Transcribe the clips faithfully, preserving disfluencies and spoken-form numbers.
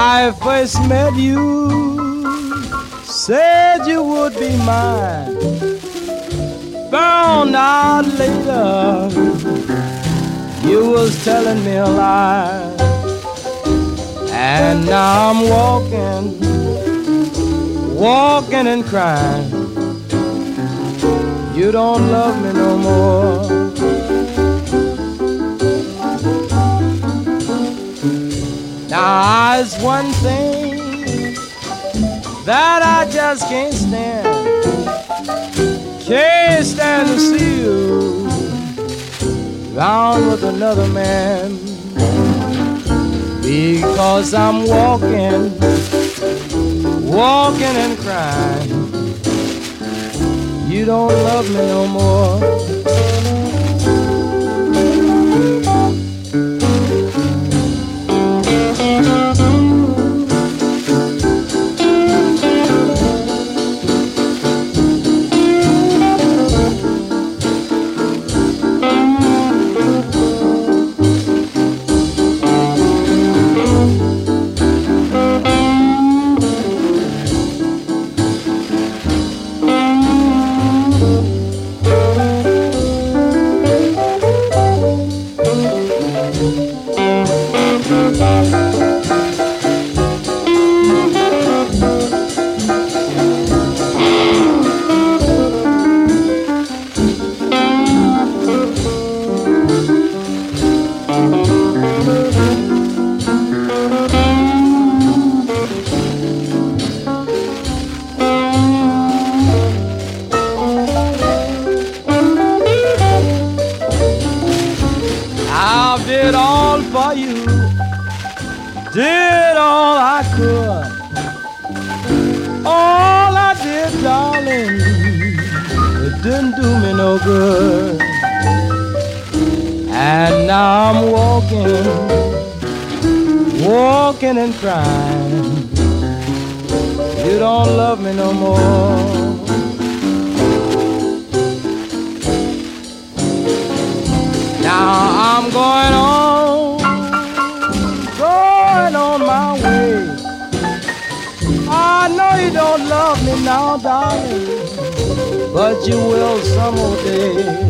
I first met you, said you would be mine. Found out later you was telling me a lie. And now I'm walking, walking and crying. You don't love me no more. Now there's one thing that I just can't stand. Can't stand to see you round with another man. Because I'm walking, walking and crying. You don't love me no more. Did all for you, did all I could. All I did, darling, it didn't do me no good. And now I'm walking, walking and crying. You don't love me no more. Now I'm going on, going on my way. I know you don't love me now, darling, but you will some more day.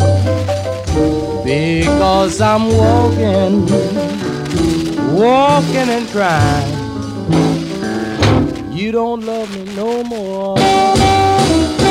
Because I'm walking, walking and crying. You don't love me no more.